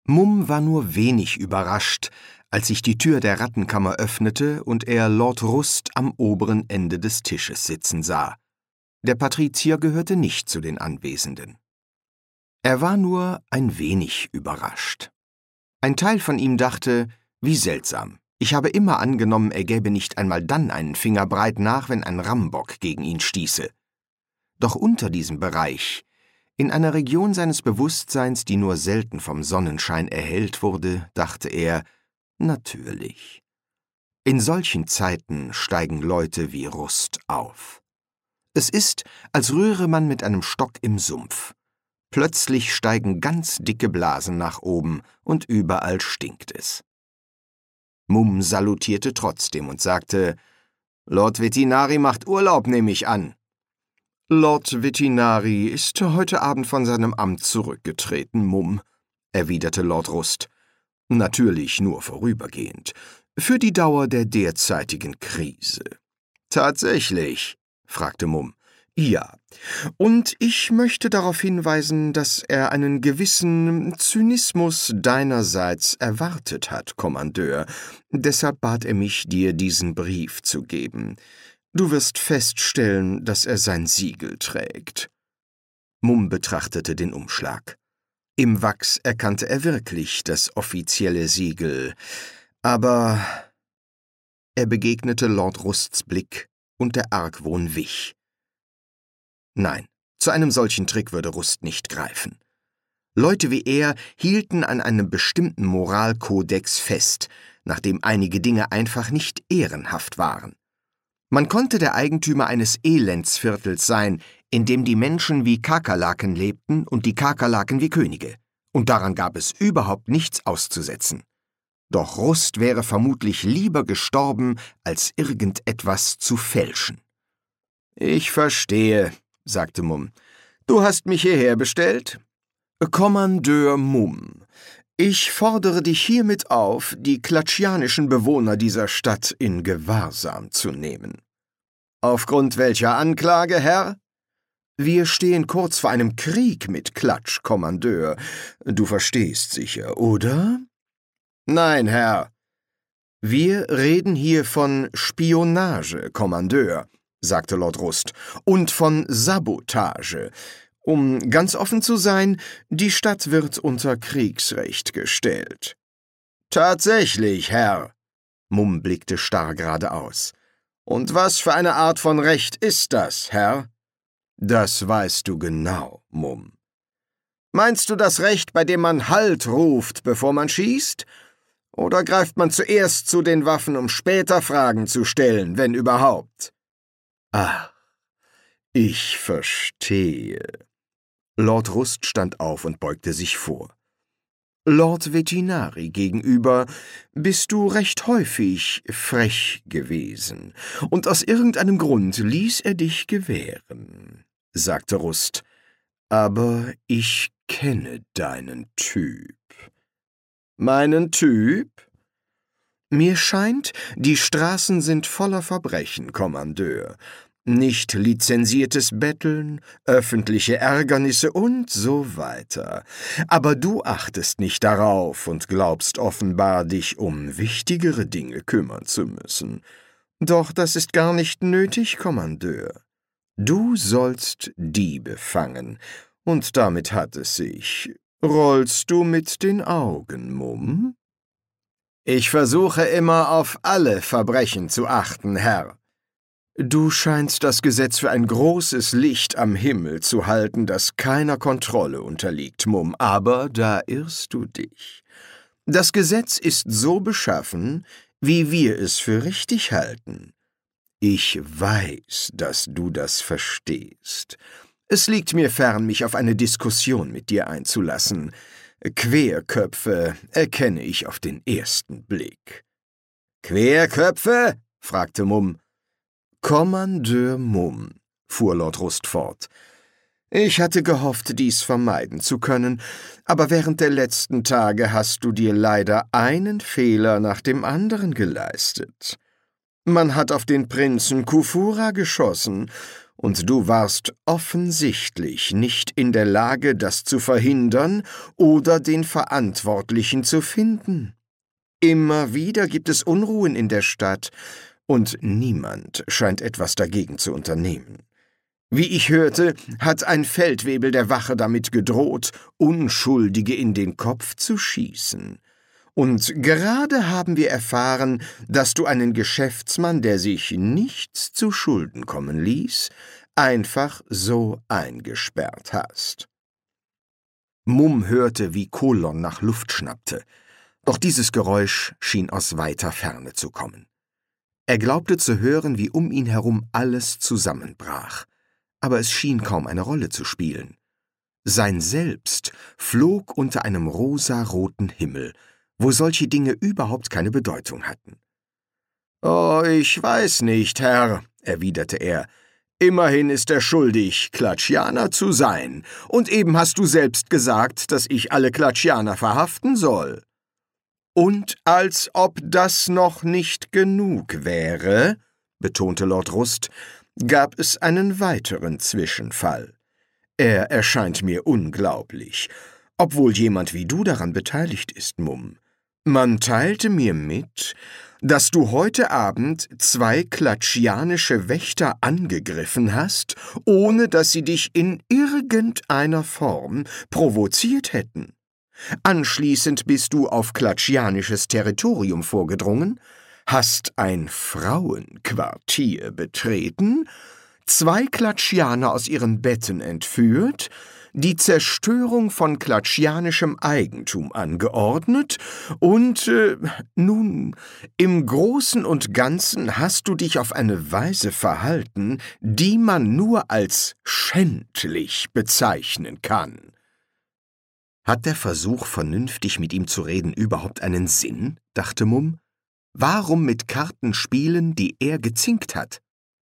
Mumm war nur wenig überrascht, als sich die Tür der Rattenkammer öffnete und er Lord Rust am oberen Ende des Tisches sitzen sah. Der Patrizier gehörte nicht zu den Anwesenden. Er war nur ein wenig überrascht. Ein Teil von ihm dachte, wie seltsam, ich habe immer angenommen, er gäbe nicht einmal dann einen Finger breit nach, wenn ein Rambock gegen ihn stieße. Doch unter diesem Bereich, in einer Region seines Bewusstseins, die nur selten vom Sonnenschein erhellt wurde, dachte er, natürlich. In solchen Zeiten steigen Leute wie Rust auf. Es ist, als rühre man mit einem Stock im Sumpf. Plötzlich steigen ganz dicke Blasen nach oben und überall stinkt es. Mumm salutierte trotzdem und sagte, »Lord Vetinari macht Urlaub, nehme ich an.« »Lord Vetinari ist heute Abend von seinem Amt zurückgetreten, Mumm«, erwiderte Lord Rust. »Natürlich nur vorübergehend, für die Dauer der derzeitigen Krise.« »Tatsächlich?« fragte Mumm. »Ja, und ich möchte darauf hinweisen, dass er einen gewissen Zynismus deinerseits erwartet hat, Kommandeur. Deshalb bat er mich, dir diesen Brief zu geben. Du wirst feststellen, dass er sein Siegel trägt.« Mumm betrachtete den Umschlag. Im Wachs erkannte er wirklich das offizielle Siegel, aber er begegnete Lord Rusts Blick und der Argwohn wich. Nein, zu einem solchen Trick würde Rust nicht greifen. Leute wie er hielten an einem bestimmten Moralkodex fest, nachdem einige Dinge einfach nicht ehrenhaft waren. Man konnte der Eigentümer eines Elendsviertels sein, in dem die Menschen wie Kakerlaken lebten und die Kakerlaken wie Könige, und daran gab es überhaupt nichts auszusetzen. Doch Rust wäre vermutlich lieber gestorben, als irgendetwas zu fälschen. »Ich verstehe«, sagte Mumm. »Du hast mich hierher bestellt?« »Kommandeur Mumm, ich fordere dich hiermit auf, die klatschianischen Bewohner dieser Stadt in Gewahrsam zu nehmen.« »Aufgrund welcher Anklage, Herr?« »Wir stehen kurz vor einem Krieg mit Klatsch, Kommandeur. Du verstehst sicher, oder?« »Nein, Herr.« »Wir reden hier von Spionage, Kommandeur«, sagte Lord Rust, »und von Sabotage. Um ganz offen zu sein, die Stadt wird unter Kriegsrecht gestellt.« »Tatsächlich, Herr!« Mumm blickte starr geradeaus. »Und was für eine Art von Recht ist das, Herr?« »Das weißt du genau, Mumm.« »Meinst du das Recht, bei dem man Halt ruft, bevor man schießt? Oder greift man zuerst zu den Waffen, um später Fragen zu stellen, wenn überhaupt?« »Ach, ich verstehe.« Lord Rust stand auf und beugte sich vor. »Lord Vetinari gegenüber bist du recht häufig frech gewesen, und aus irgendeinem Grund ließ er dich gewähren«, sagte Rust. »Aber ich kenne deinen Typ.« »Meinen Typ?« »Mir scheint, die Straßen sind voller Verbrechen, Kommandeur. Nicht lizenziertes Betteln, öffentliche Ärgernisse und so weiter. Aber du achtest nicht darauf und glaubst offenbar, dich um wichtigere Dinge kümmern zu müssen. Doch das ist gar nicht nötig, Kommandeur. Du sollst Diebe fangen, und damit hat es sich. Rollst du mit den Augen, Mumm?« »Ich versuche immer, auf alle Verbrechen zu achten, Herr.« »Du scheinst das Gesetz für ein großes Licht am Himmel zu halten, das keiner Kontrolle unterliegt, Mumm, aber da irrst du dich. Das Gesetz ist so beschaffen, wie wir es für richtig halten. Ich weiß, dass du das verstehst. Es liegt mir fern, mich auf eine Diskussion mit dir einzulassen. Querköpfe erkenne ich auf den ersten Blick.« »Querköpfe?« fragte Mumm. »Kommandeur Mumm«, fuhr Lord Rust fort, »ich hatte gehofft, dies vermeiden zu können, aber während der letzten Tage hast du dir leider einen Fehler nach dem anderen geleistet. Man hat auf den Prinzen Kufura geschossen, und du warst offensichtlich nicht in der Lage, das zu verhindern oder den Verantwortlichen zu finden. Immer wieder gibt es Unruhen in der Stadt, und niemand scheint etwas dagegen zu unternehmen. Wie ich hörte, hat ein Feldwebel der Wache damit gedroht, Unschuldige in den Kopf zu schießen. Und gerade haben wir erfahren, dass du einen Geschäftsmann, der sich nichts zu Schulden kommen ließ, einfach so eingesperrt hast. Mumm hörte, wie Kolon nach Luft schnappte, doch dieses Geräusch schien aus weiter Ferne zu kommen. Er glaubte zu hören, wie um ihn herum alles zusammenbrach, aber es schien kaum eine Rolle zu spielen. Sein Selbst flog unter einem rosaroten Himmel, wo solche Dinge überhaupt keine Bedeutung hatten. »Oh, ich weiß nicht, Herr«, erwiderte er, »immerhin ist er schuldig, Klatschianer zu sein, und eben hast du selbst gesagt, dass ich alle Klatschianer verhaften soll.« »Und als ob das noch nicht genug wäre«, betonte Lord Rust, »gab es einen weiteren Zwischenfall. Er erscheint mir unglaublich, obwohl jemand wie du daran beteiligt ist, Mumm. Man teilte mir mit, dass du heute Abend 2 klatschianische Wächter angegriffen hast, ohne dass sie dich in irgendeiner Form provoziert hätten. Anschließend bist du auf klatschianisches Territorium vorgedrungen, hast ein Frauenquartier betreten, 2 Klatschianer aus ihren Betten entführt, die Zerstörung von klatschianischem Eigentum angeordnet und, nun, im Großen und Ganzen hast du dich auf eine Weise verhalten, die man nur als schändlich bezeichnen kann.« »Hat der Versuch, vernünftig mit ihm zu reden, überhaupt einen Sinn?« dachte Mumm. »Warum mit Karten spielen, die er gezinkt hat?«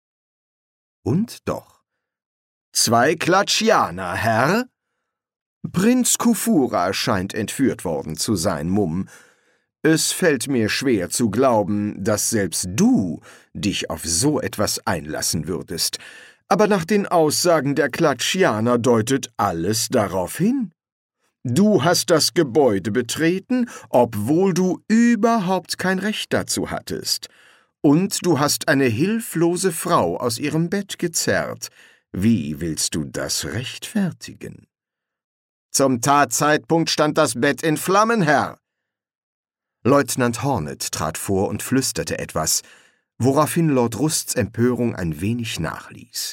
Und doch. »2 Klatschianer, Herr?« »Prinz Kufura scheint entführt worden zu sein, Mumm. Es fällt mir schwer zu glauben, dass selbst du dich auf so etwas einlassen würdest. Aber nach den Aussagen der Klatschianer deutet alles darauf hin. Du hast das Gebäude betreten, obwohl du überhaupt kein Recht dazu hattest. Und du hast eine hilflose Frau aus ihrem Bett gezerrt. Wie willst du das rechtfertigen?« »Zum Tatzeitpunkt stand das Bett in Flammen, Herr.« Leutnant Hornet trat vor und flüsterte etwas, woraufhin Lord Rusts Empörung ein wenig nachließ.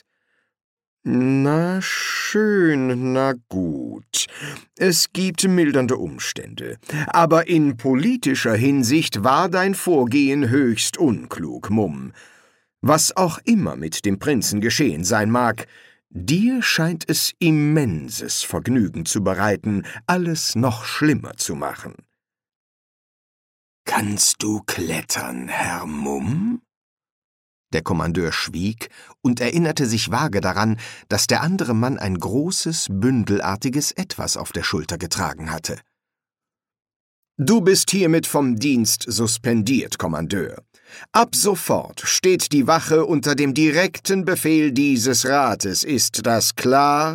»Na schön, na gut. Es gibt mildernde Umstände. Aber in politischer Hinsicht war dein Vorgehen höchst unklug, Mumm. Was auch immer mit dem Prinzen geschehen sein mag, dir scheint es immenses Vergnügen zu bereiten, alles noch schlimmer zu machen.« »Kannst du klettern, Herr Mumm?« Der Kommandeur schwieg und erinnerte sich vage daran, dass der andere Mann ein großes, bündelartiges Etwas auf der Schulter getragen hatte. »Du bist hiermit vom Dienst suspendiert, Kommandeur. Ab sofort steht die Wache unter dem direkten Befehl dieses Rates, ist das klar?«